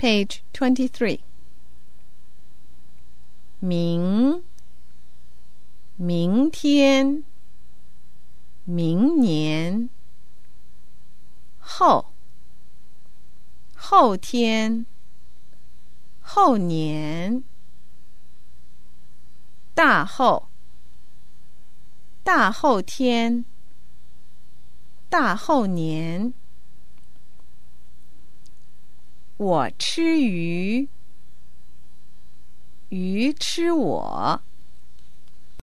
Page 23. 明天明年后天后年大后天大后年我吃鱼吃我